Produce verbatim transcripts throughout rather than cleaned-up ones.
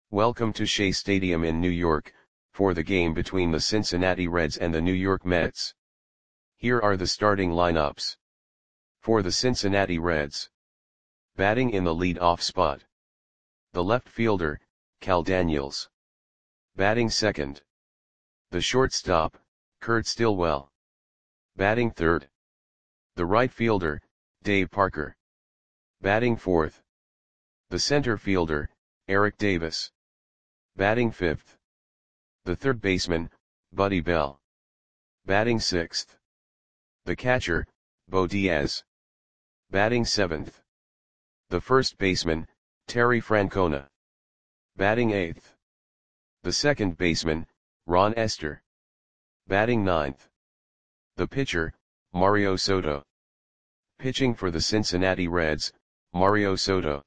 Welcome to Shea Stadium in New York, for the game between the Cincinnati Reds and the New York Mets. Here are the starting lineups. For the Cincinnati Reds. Batting in the lead-off spot. The left fielder, Cal Daniels. Batting second. The shortstop, Kurt Stillwell. Batting third. The right fielder, Dave Parker. Batting fourth. The center fielder, Eric Davis. Batting fifth. The third baseman, Buddy Bell. Batting sixth. The catcher, Bo Diaz. Batting seventh. The first baseman, Terry Francona. Batting eighth. The second baseman, Ron Estes. Batting ninth. The pitcher, Mario Soto. Pitching for the Cincinnati Reds, Mario Soto.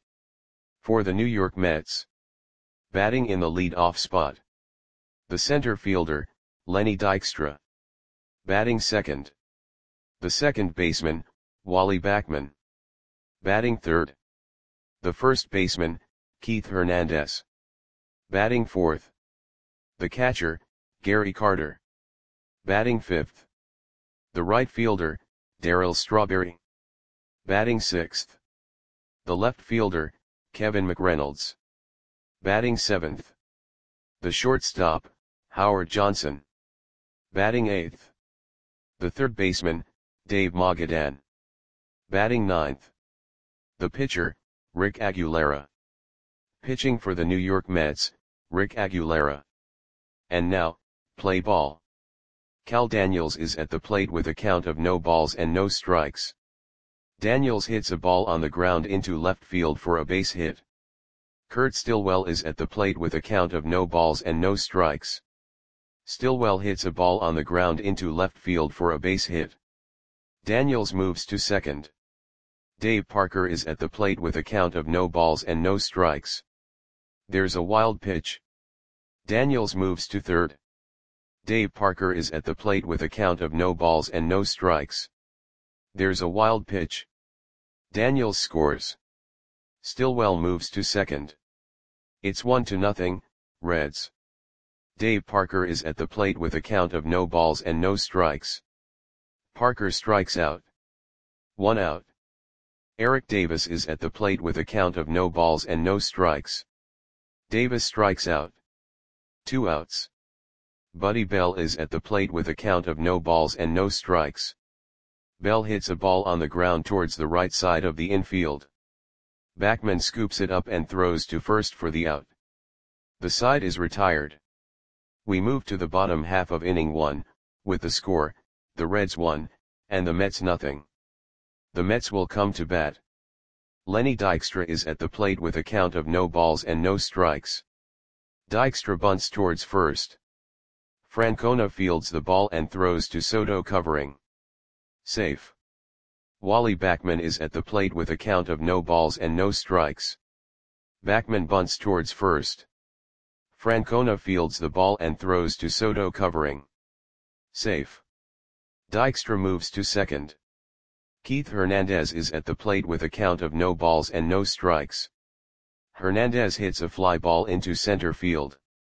For the New York Mets. Batting in the lead-off spot. The center fielder, Lenny Dykstra. Batting second. The second baseman, Wally Backman. Batting third. The first baseman, Keith Hernandez. Batting fourth. The catcher, Gary Carter. Batting fifth. The right fielder, Darryl Strawberry. Batting sixth. The left fielder, Kevin McReynolds. Batting seventh. The shortstop, Howard Johnson. Batting eighth. The third baseman, Dave Magadan. Batting ninth. The pitcher, Rick Aguilera. Pitching for the New York Mets, Rick Aguilera. And now, play ball. Cal Daniels is at the plate with a count of no balls and no strikes. Daniels hits a ball on the ground into left field for a base hit. Kurt Stillwell is at the plate with a count of no balls and no strikes. Stillwell hits a ball on the ground into left field for a base hit. Daniels moves to second. Dave Parker is at the plate with a count of no balls and no strikes. There's a wild pitch. Daniels moves to third. Dave Parker is at the plate with a count of no balls and no strikes. There's a wild pitch. Daniels scores. Stillwell moves to second. It's one to nothing, Reds. Dave Parker is at the plate with a count of no balls and no strikes. Parker strikes out. One out. Eric Davis is at the plate with a count of no balls and no strikes. Davis strikes out. Two outs. Buddy Bell is at the plate with a count of no balls and no strikes. Bell hits a ball on the ground towards the right side of the infield. Backman scoops it up and throws to first for the out. The side is retired. We move to the bottom half of inning one, with the score, the Reds one, and the Mets nothing. The Mets will come to bat. Lenny Dykstra is at the plate with a count of no balls and no strikes. Dykstra bunts towards first. Francona fields the ball and throws to Soto covering. Safe. Wally Backman is at the plate with a count of no balls and no strikes. Backman bunts towards first. Francona fields the ball and throws to Soto covering. Safe. Dykstra moves to second. Keith Hernandez is at the plate with a count of no balls and no strikes. Hernandez hits a fly ball into center field.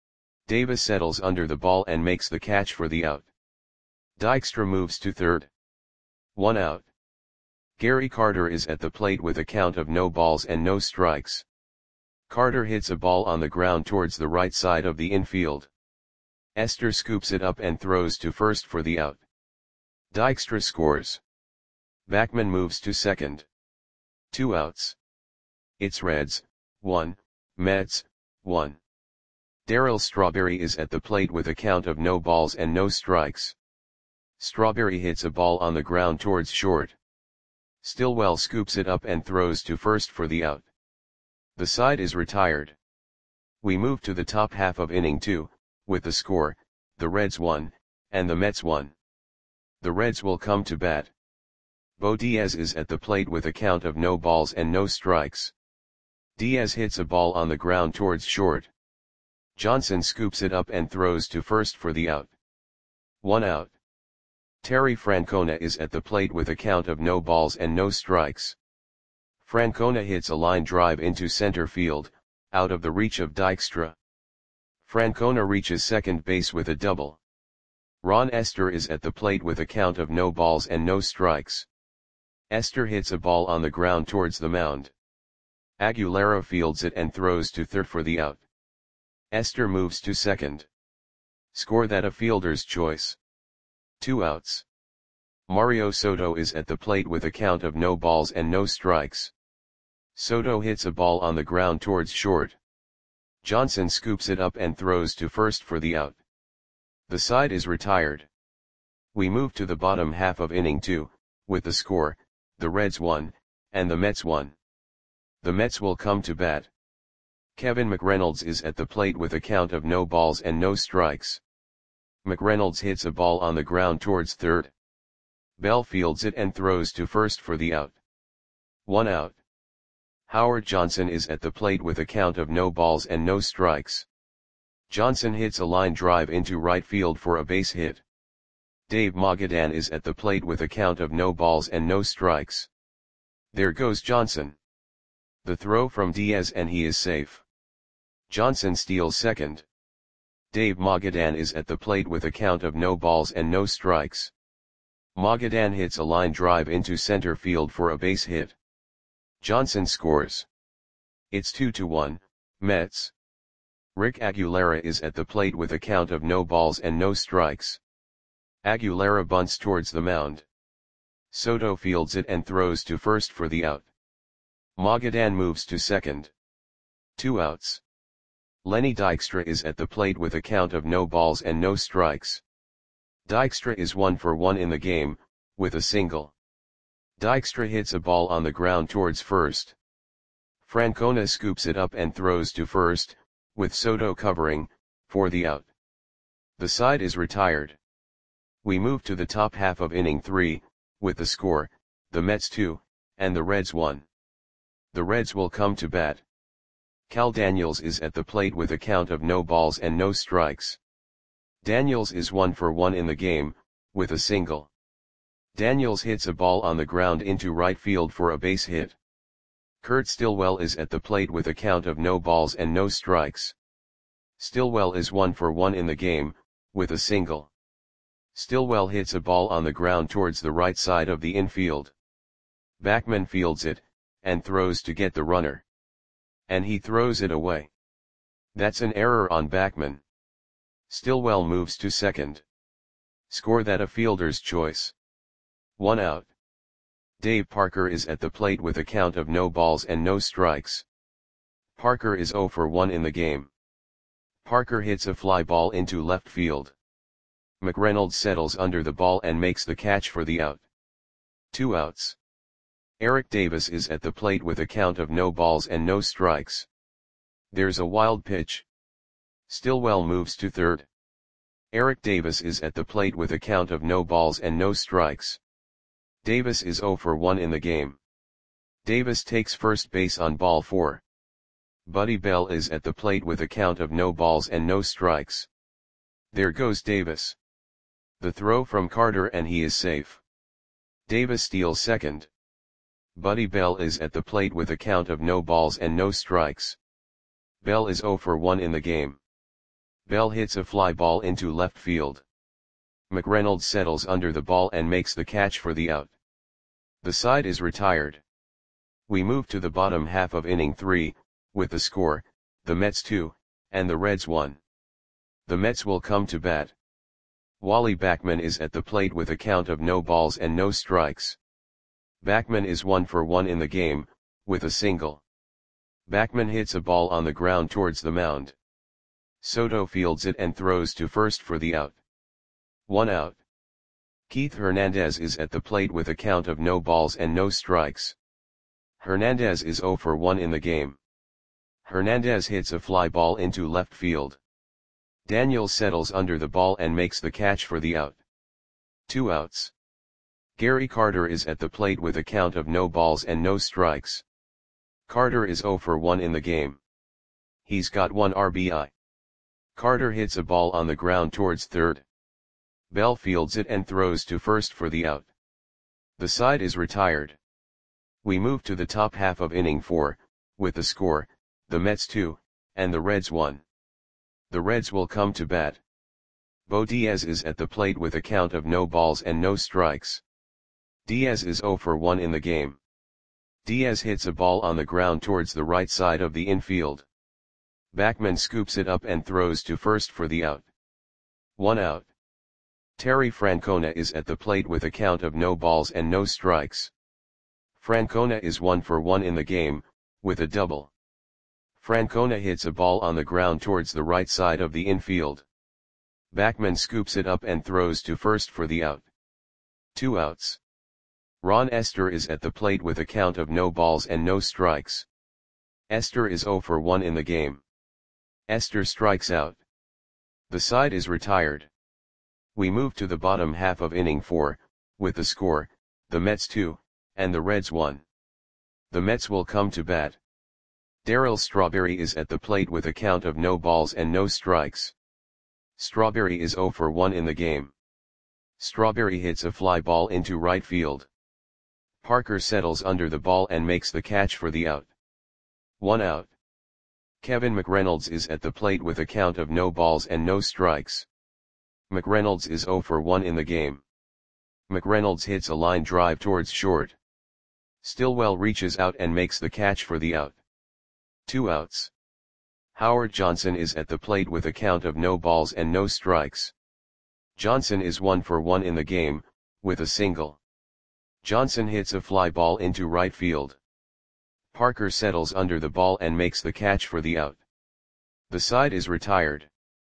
Davis settles under the ball and makes the catch for the out. Dykstra moves to third. One out. Gary Carter is at the plate with a count of no balls and no strikes. Carter hits a ball on the ground towards the right side of the infield. Estes scoops it up and throws to first for the out. Dykstra scores. Backman moves to second. Two outs. It's Reds, one, Mets, one. Darryl Strawberry is at the plate with a count of no balls and no strikes. Strawberry hits a ball on the ground towards short. Stillwell scoops it up and throws to first for the out. The side is retired. We move to the top half of inning two, with the score, the Reds one, and the Mets one. The Reds will come to bat. Bo Diaz is at the plate with a count of no balls and no strikes. Diaz hits a ball on the ground towards short. Johnson scoops it up and throws to first for the out. One out. Terry Francona is at the plate with a count of no balls and no strikes. Francona hits a line drive into center field, out of the reach of Dykstra. Francona reaches second base with a double. Ron Esther is at the plate with a count of no balls and no strikes. Esther hits a ball on the ground towards the mound. Aguilera fields it and throws to third for the out. Esther moves to second. Score that a fielder's choice. Two outs. Mario Soto is at the plate with a count of no balls and no strikes. Soto hits a ball on the ground towards short. Johnson scoops it up and throws to first for the out. The side is retired. We move to the bottom half of inning two, with the score, the Reds won, and the Mets won. The Mets will come to bat. Kevin McReynolds is at the plate with a count of no balls and no strikes. McReynolds hits a ball on the ground towards third. Bell fields it and throws to first for the out. One out. Howard Johnson is at the plate with a count of no balls and no strikes. Johnson hits a line drive into right field for a base hit. Dave Magadan is at the plate with a count of no balls and no strikes. There goes Johnson. The throw from Diaz and he is safe. Johnson steals second. Dave Magadan is at the plate with a count of no balls and no strikes. Magadan hits a line drive into center field for a base hit. Johnson scores. It's two to one, Mets. Rick Aguilera is at the plate with a count of no balls and no strikes. Aguilera bunts towards the mound. Soto fields it and throws to first for the out. Magadan moves to second. Two outs. Lenny Dykstra is at the plate with a count of no balls and no strikes. Dykstra is one for one in the game, with a single. Dykstra hits a ball on the ground towards first. Francona scoops it up and throws to first, with Soto covering, for the out. The side is retired. We move to the top half of inning three, with the score, the Mets two, and the Reds one. The Reds will come to bat. Cal Daniels is at the plate with a count of no balls and no strikes. Daniels is one for one in the game, with a single. Daniels hits a ball on the ground into right field for a base hit. Kurt Stillwell is at the plate with a count of no balls and no strikes. Stillwell is one for one in the game, with a single. Stillwell hits a ball on the ground towards the right side of the infield. Backman fields it, and throws to get the runner. And he throws it away. That's an error on Backman. Stillwell moves to second. Score that a fielder's choice. One out. Dave Parker is at the plate with a count of no balls and no strikes. Parker is zero for one in the game. Parker hits a fly ball into left field. McReynolds settles under the ball and makes the catch for the out. Two outs. Eric Davis is at the plate with a count of no balls and no strikes. There's a wild pitch. Stillwell moves to third. Eric Davis is at the plate with a count of no balls and no strikes. Davis is zero for one in the game. Davis takes first base on ball four. Buddy Bell is at the plate with a count of no balls and no strikes. There goes Davis. The throw from Carter and he is safe. Davis steals second. Buddy Bell is at the plate with a count of no balls and no strikes. Bell is zero for one in the game. Bell hits a fly ball into left field. McReynolds settles under the ball and makes the catch for the out. The side is retired. We move to the bottom half of inning three, with the score, the Mets two, and the Reds one. The Mets will come to bat. Wally Backman is at the plate with a count of no balls and no strikes. Backman is one for one in the game, with a single. Backman hits a ball on the ground towards the mound. Soto fields it and throws to first for the out. One out. Keith Hernandez is at the plate with a count of no balls and no strikes. Hernandez is zero for one in the game. Hernandez hits a fly ball into left field. Daniels settles under the ball and makes the catch for the out. Two outs. Gary Carter is at the plate with a count of no balls and no strikes. Carter is zero for one in the game. He's got one R B I. Carter hits a ball on the ground towards third. Bell fields it and throws to first for the out. The side is retired. We move to the top half of inning four, with the score, the Mets two, and the Reds one. The Reds will come to bat. Bo Diaz is at the plate with a count of no balls and no strikes. Diaz is zero for one in the game. Diaz hits a ball on the ground towards the right side of the infield. Backman scoops it up and throws to first for the out. One out. Terry Francona is at the plate with a count of no balls and no strikes. Francona is one for one in the game, with a double. Francona hits a ball on the ground towards the right side of the infield. Backman scoops it up and throws to first for the out. Two outs. Ron Estes is at the plate with a count of no balls and no strikes. Estes is zero for one in the game. Estes strikes out. The side is retired. We move to the bottom half of inning four, with the score, the Mets two, and the Reds one. The Mets will come to bat. Darryl Strawberry is at the plate with a count of no balls and no strikes. Strawberry is zero for one in the game. Strawberry hits a fly ball into right field. Parker settles under the ball and makes the catch for the out. One out. Kevin McReynolds is at the plate with a count of no balls and no strikes. McReynolds is zero for one in the game. McReynolds hits a line drive towards short. Stillwell reaches out and makes the catch for the out. Two outs. Howard Johnson is at the plate with a count of no balls and no strikes. Johnson is one for one in the game, with a single. Johnson hits a fly ball into right field. Parker settles under the ball and makes the catch for the out. The side is retired.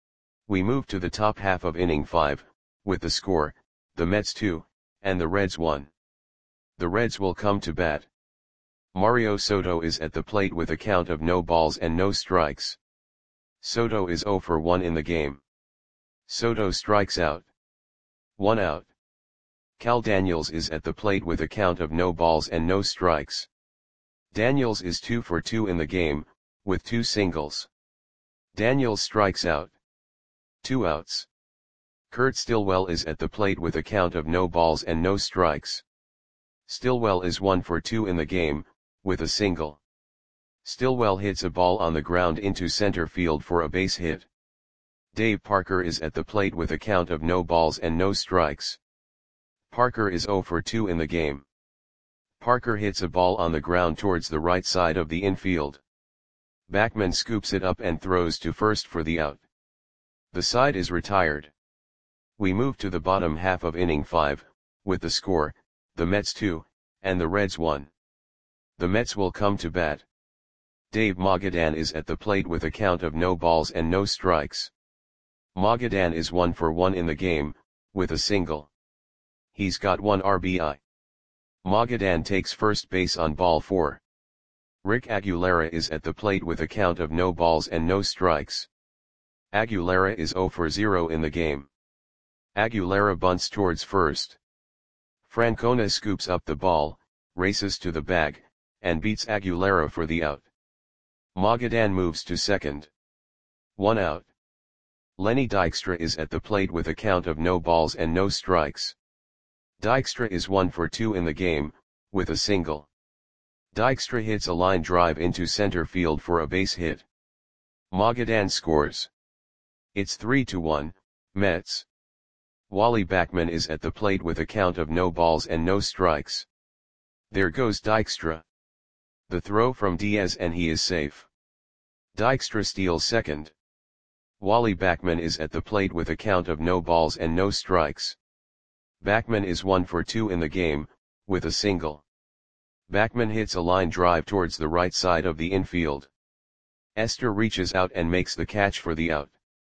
We move to the top half of inning five, with the score, the Mets two, and the Reds one. The Reds will come to bat. Mario Soto is at the plate with a count of no balls and no strikes. Soto is zero for one in the game. Soto strikes out. One out. Cal Daniels is at the plate with a count of no balls and no strikes. Daniels is two for two in the game, with two singles. Daniels strikes out. Two outs. Kurt Stillwell is at the plate with a count of no balls and no strikes. Stillwell is one for two in the game, with a single. Stillwell hits a ball on the ground into center field for a base hit. Dave Parker is at the plate with a count of no balls and no strikes. Parker is zero for two in the game. Parker hits a ball on the ground towards the right side of the infield. Backman scoops it up and throws to first for the out. The side is retired. We move to the bottom half of inning five, with the score, the Mets two, and the Reds one. The Mets will come to bat. Dave Magadan is at the plate with a count of no balls and no strikes. Magadan is one for one in the game, with a single. He's got one R B I. Magadan takes first base on ball four. Rick Aguilera is at the plate with a count of no balls and no strikes. Aguilera is zero for zero in the game. Aguilera bunts towards first. Francona scoops up the ball, races to the bag, and beats Aguilera for the out. Magadan moves to second. One out. Lenny Dykstra is at the plate with a count of no balls and no strikes. Dykstra is one for two in the game, with a single. Dykstra hits a line drive into center field for a base hit. Magadan scores. It's three to one, Mets. Wally Backman is at the plate with a count of no balls and no strikes. There goes Dykstra. The throw from Diaz and he is safe. Dykstra steals second. Wally Backman is at the plate with a count of no balls and no strikes. Backman is one for two in the game, with a single. Backman hits a line drive towards the right side of the infield. Estes reaches out and makes the catch for the out.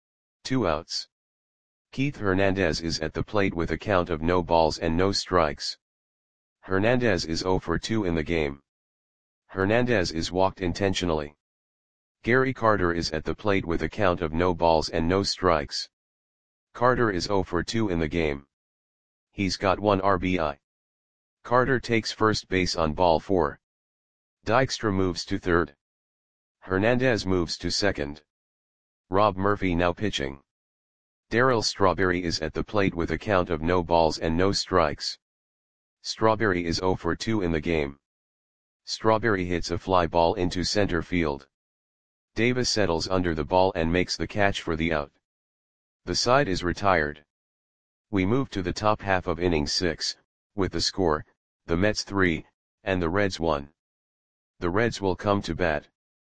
Two outs. Keith Hernandez is at the plate with a count of no balls and no strikes. Hernandez is zero for two in the game. Hernandez is walked intentionally. Gary Carter is at the plate with a count of no balls and no strikes. Carter is zero for two in the game. He's got one R B I. Carter takes first base on ball four. Dykstra moves to third. Hernandez moves to second. Rob Murphy now pitching. Darryl Strawberry is at the plate with a count of no balls and no strikes. Strawberry is zero for two in the game. Strawberry hits a fly ball into center field. Davis settles under the ball and makes the catch for the out. The side is retired. We move to the top half of inning six, with the score, the Mets three, and the Reds one. The Reds will come to bat.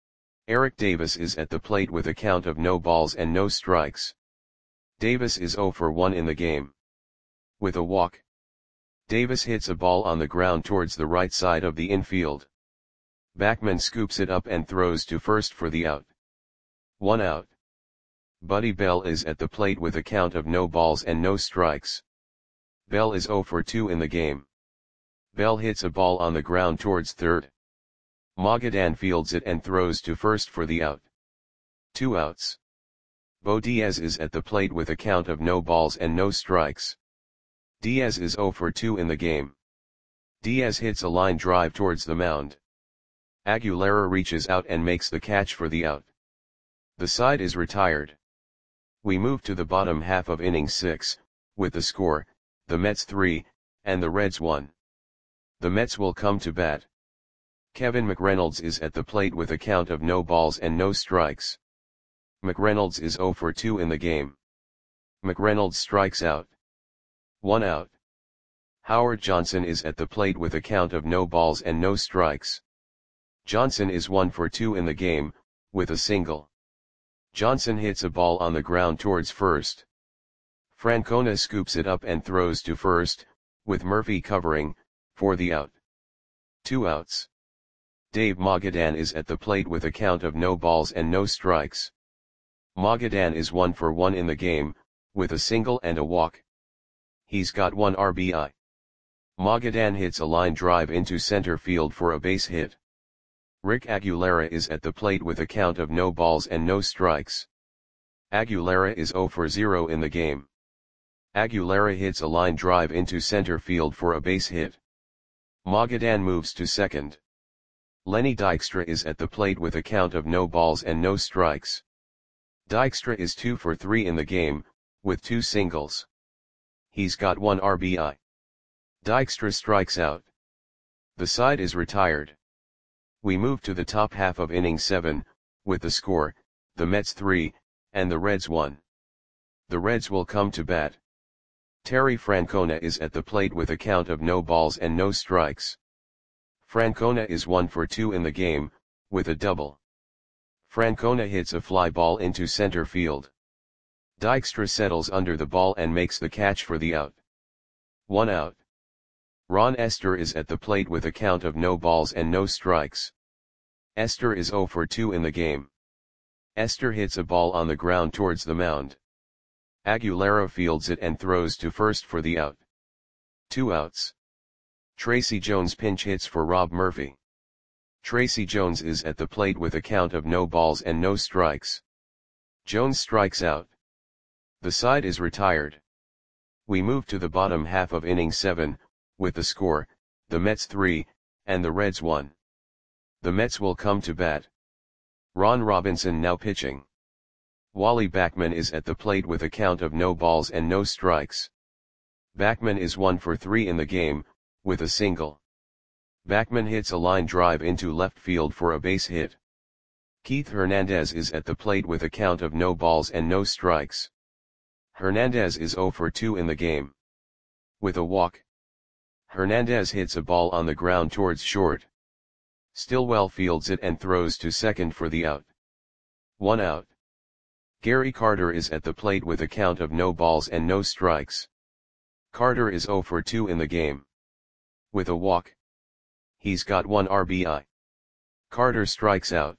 Eric Davis is at the plate with a count of no balls and no strikes. Davis is zero for one in the game. With a walk, Davis hits a ball on the ground towards the right side of the infield. Backman scoops it up and throws to first for the out. One out. Buddy Bell is at the plate with a count of no balls and no strikes. Bell is zero for two in the game. Bell hits a ball on the ground towards third. Magadan fields it and throws to first for the out. Two outs. Bo Diaz is at the plate with a count of no balls and no strikes. Diaz is zero for two in the game. Diaz hits a line drive towards the mound. Aguilera reaches out and makes the catch for the out. The side is retired. We move to the bottom half of inning six, with the score, the Mets three, and the Reds one. The Mets will come to bat. Kevin McReynolds is at the plate with a count of no balls and no strikes. McReynolds is zero for two in the game. McReynolds strikes out. One out. Howard Johnson is at the plate with a count of no balls and no strikes. Johnson is one for two in the game, with a single. Johnson hits a ball on the ground towards first. Francona scoops it up and throws to first, with Murphy covering, for the out. Two outs. Dave Magadan is at the plate with a count of no balls and no strikes. Magadan is one for one in the game, with a single and a walk. He's got one R B I. Magadan hits a line drive into center field for a base hit. Rick Aguilera is at the plate with a count of no balls and no strikes. Aguilera is zero for zero in the game. Aguilera hits a line drive into center field for a base hit. Magadan moves to second. Lenny Dykstra is at the plate with a count of no balls and no strikes. Dykstra is two for three in the game, with two singles. He's got one R B I. Dykstra strikes out. The side is retired. We move to the top half of inning seven, with the score, the Mets three, and the Reds one. The Reds will come to bat. Terry Francona is at the plate with a count of no balls and no strikes. Francona is one for two in the game, with a double. Francona hits a fly ball into center field. Dykstra settles under the ball and makes the catch for the out. One out. Ron Estes is at the plate with a count of no balls and no strikes. Estes is zero for two in the game. Estes hits a ball on the ground towards the mound. Aguilera fields it and throws to first for the out. Two outs. Tracy Jones pinch hits for Rob Murphy. Tracy Jones is at the plate with a count of no balls and no strikes. Jones strikes out. The side is retired. We move to the bottom half of inning seven, with the score, the Mets three, and the Reds one. The Mets will come to bat. Ron Robinson now pitching. Wally Backman is at the plate with a count of no balls and no strikes. Backman is one for three in the game, with a single. Backman hits a line drive into left field for a base hit. Keith Hernandez is at the plate with a count of no balls and no strikes. Hernandez is zero for two in the game. With a walk, Hernandez hits a ball on the ground towards short. Stillwell fields it and throws to second for the out. One out. Gary Carter is at the plate with a count of no balls and no strikes. Carter is zero for two in the game. With a walk, he's got one R B I. Carter strikes out.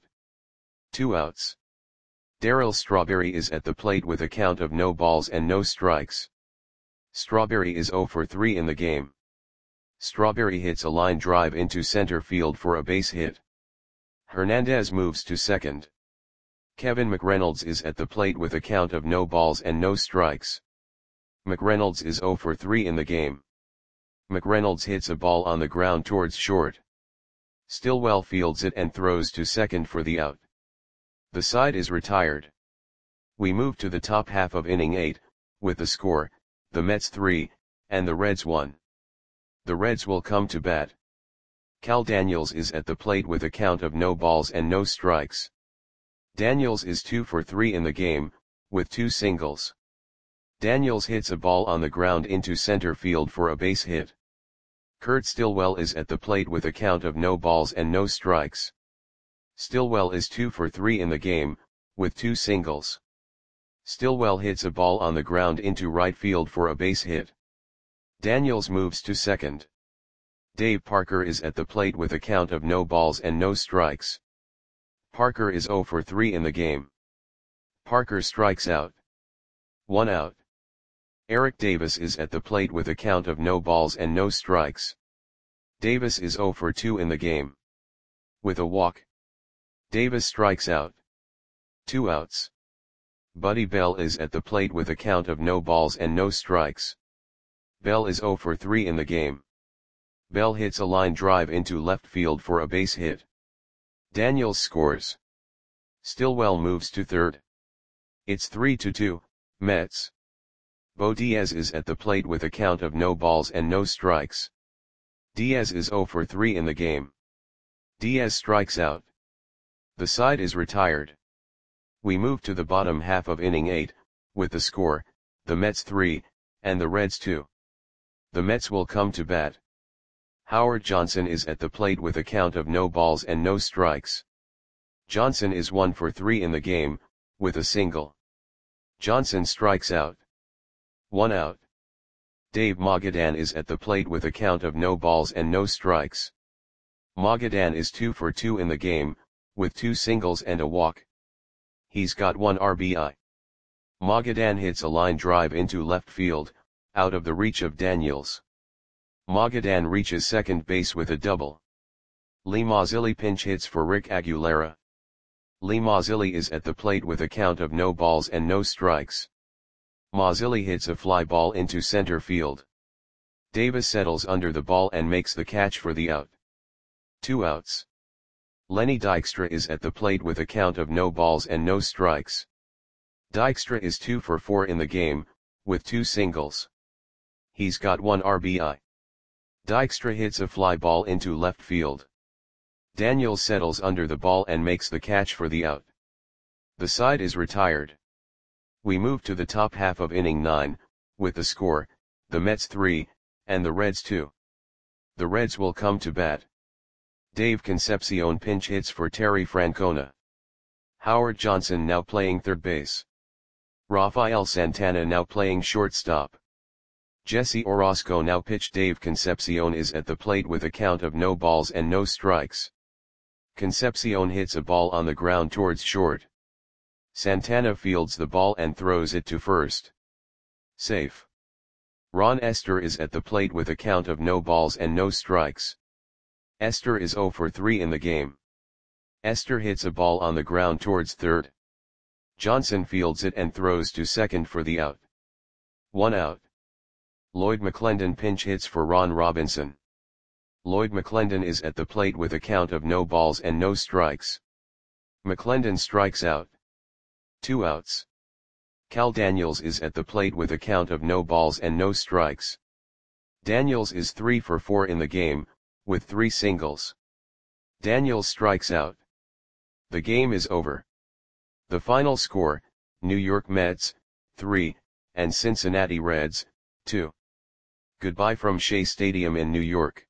Two outs. Darryl Strawberry is at the plate with a count of no balls and no strikes. Strawberry is zero for three in the game. Strawberry hits a line drive into center field for a base hit. Hernandez moves to second. Kevin McReynolds is at the plate with a count of no balls and no strikes. McReynolds is zero for three in the game. McReynolds hits a ball on the ground towards short. Stillwell fields it and throws to second for the out. The side is retired. We move to the top half of inning eight, with the score, the Mets three, and the Reds one. The Reds will come to bat. Cal Daniels is at the plate with a count of no balls and no strikes. Daniels is two for three in the game, with two singles. Daniels hits a ball on the ground into center field for a base hit. Kurt Stillwell is at the plate with a count of no balls and no strikes. Stillwell is two for three in the game, with two singles. Stillwell hits a ball on the ground into right field for a base hit. Daniels moves to second. Dave Parker is at the plate with a count of no balls and no strikes. Parker is zero for three in the game. Parker strikes out. One out. Eric Davis is at the plate with a count of no balls and no strikes. Davis is zero for two in the game. With a walk. Davis strikes out. Two outs. Buddy Bell is at the plate with a count of no balls and no strikes. Bell is zero for three in the game. Bell hits a line drive into left field for a base hit. Daniels scores. Stillwell moves to third. It's three to two, Mets. Bo Diaz is at the plate with a count of no balls and no strikes. Diaz is zero for three in the game. Diaz strikes out. The side is retired. We move to the bottom half of inning eight, with the score, the Mets three, and the Reds two. The Mets will come to bat. Howard Johnson is at the plate with a count of no balls and no strikes. Johnson is one for three in the game, with a single. Johnson strikes out. One out. Dave Magadan is at the plate with a count of no balls and no strikes. Magadan is two for two in the game, with two singles and a walk. He's got one R B I. Magadan hits a line drive into left field, out of the reach of Daniels. Magadan reaches second base with a double. Lee Mazzilli pinch hits for Rick Aguilera. Lee Mazzilli is at the plate with a count of no balls and no strikes. Mazzilli hits a fly ball into center field. Davis settles under the ball and makes the catch for the out. Two outs. Lenny Dykstra is at the plate with a count of no balls and no strikes. Dykstra is two for four in the game, with two singles. He's got one R B I. Dykstra hits a fly ball into left field. Daniels settles under the ball and makes the catch for the out. The side is retired. We move to the top half of inning nine, with the score, the Mets three, and the Reds two. The Reds will come to bat. Dave Concepcion pinch hits for Terry Francona. Howard Johnson now playing third base. Rafael Santana now playing shortstop. Jesse Orozco now pitch. Dave Concepcion is at the plate with a count of no balls and no strikes. Concepcion hits a ball on the ground towards short. Santana fields the ball and throws it to first. Safe. Ron Esther is at the plate with a count of no balls and no strikes. Esther is zero for three in the game. Esther hits a ball on the ground towards third. Johnson fields it and throws to second for the out. One out. Lloyd McClendon pinch hits for Ron Robinson. Lloyd McClendon is at the plate with a count of no balls and no strikes. McClendon strikes out. Two outs. Cal Daniels is at the plate with a count of no balls and no strikes. Daniels is three for four in the game, with three singles. Daniels strikes out. The game is over. The final score, New York Mets, three, and Cincinnati Reds, two. Goodbye from Shea Stadium in New York.